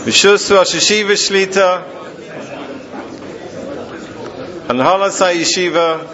B'shus Rosh Yeshiva Shlita, Anhalas HaYeshiva,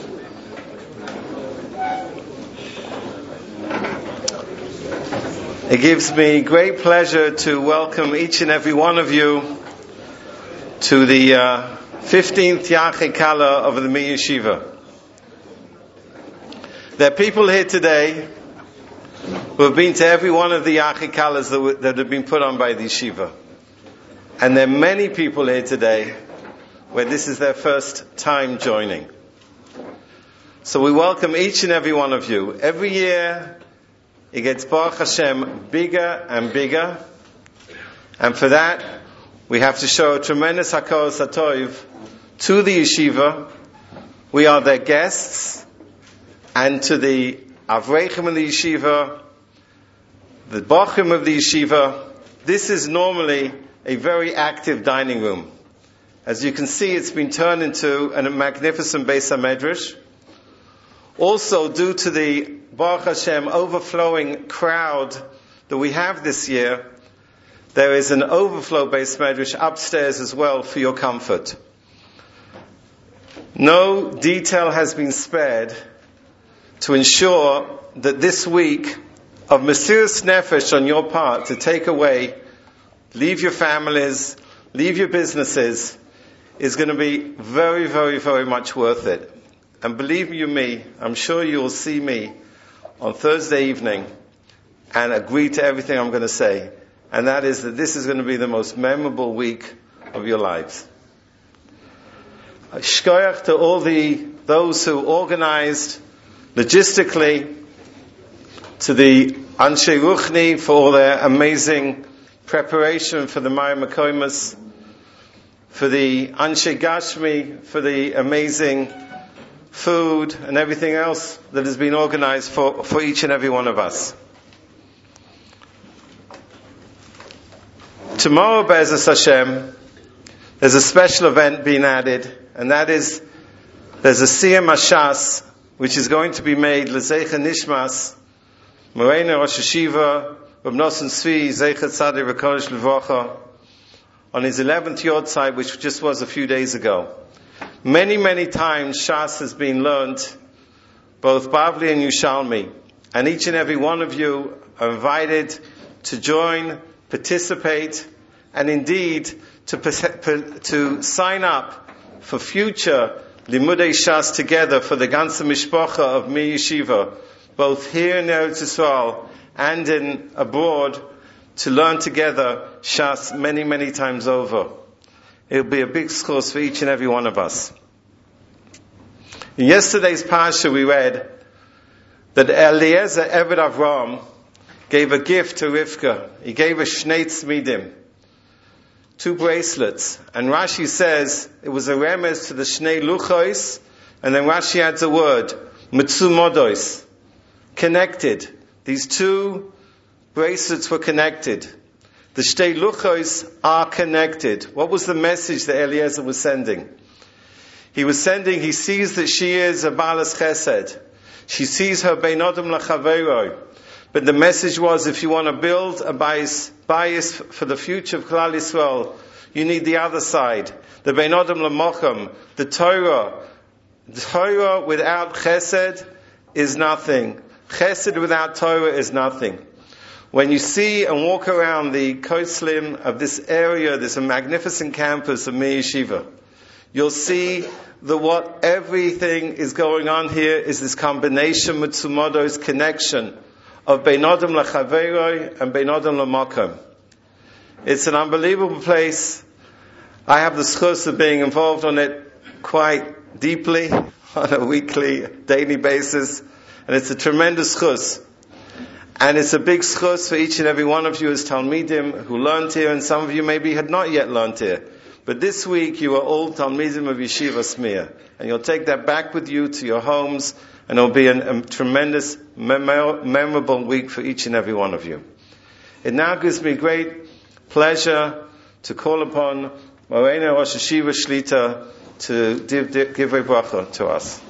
it gives me great pleasure to welcome each and every one of you to the 15th Yachei Kala of the Mi Yeshiva. There are people here today who have been to every one of the Yachei Kalas that have been put on by the Yeshiva. And there are many people here today where this is their first time joining. So we welcome each and every one of you. Every year it gets, Baruch Hashem, bigger and bigger. And for that, we have to show a tremendous hakaras hatov to the Yeshiva. We are their guests. And to the Avreichim of the Yeshiva, the Bochim of the Yeshiva, this is normally a very active dining room. As you can see, it's been turned into a magnificent Beis HaMedrash. Also, due to the Baruch Hashem overflowing crowd that we have this year, there is an overflow Beis HaMedrash upstairs as well for your comfort. No detail has been spared to ensure that this week of Mesiras Nefesh on your part to take away, leave your families, leave your businesses, is going to be very, very, very much worth it. And believe you me, I'm sure you will see me on Thursday evening and agree to everything I'm going to say. And that is that this is going to be the most memorable week of your lives. Shkoyach to all those who organized logistically, to the Anshe Ruchni for all their amazing preparation for the Maya Makoimas, for the Anshe Gashmi for the amazing food and everything else that has been organized for each and every one of us. Tomorrow, Be'ezus Hashem, there's a special event being added, and that is, there's a Siyam Hashas, which is going to be made L'Zeicha Nishmas, Moreinu Rosh Yeshiva, Reb Nosson Tzvi, Zeicha Tzadik V'Kodesh L'Vrocha, on his 11th Yortzeit, which just was a few days ago. Many, many times Shas has been learnt, both Bavli and Yushalmi, and each and every one of you are invited to join, participate, and indeed to sign up for future Limudei Shas together for the ganze Mishpacha of Mi Yeshiva, both here in Eretz Yisrael and in abroad, to learn together Shas many, many times over. It'll be a big schos for each and every one of us. In yesterday's Parsha we read that Eliezer Eved Avram gave a gift to Rivka. He gave a Shnei Tzmidim, 2 bracelets. And Rashi says it was a remez to the Shnei Luchos, and then Rashi adds a word, Mitzumodos, connected. These 2 bracelets were connected. The Shnei Luchos are connected. What was the message that Eliezer was sending? He sees that she is a Balas Chesed. She sees her Bein Adam Lachaveiro. But the message was, if you want to build a bias for the future of Klal Yisrael, you need the other side. The Bein Adam Lamocham, the Torah. The Torah without Chesed is nothing. Chesed without Torah is nothing. When you see and walk around the Koslim of this area, this magnificent campus of Mi Yeshiva, you'll see that what everything is going on here is this combination, Mitzumodos, connection of Bein Adam Lachaveiroi and Bein Adam Lamakom. It's an unbelievable place. I have the schus of being involved on it quite deeply on a weekly, daily basis, and it's a tremendous schus. And it's a big schus for each and every one of you as Talmidim who learned here, and some of you maybe had not yet learned here. But this week you are all Talmidim of Yeshiva Smir, and you'll take that back with you to your homes, and it'll be a tremendous, memorable week for each and every one of you. It now gives me great pleasure to call upon Moreinu Rosh Yeshiva Shlita to give a bracha to us.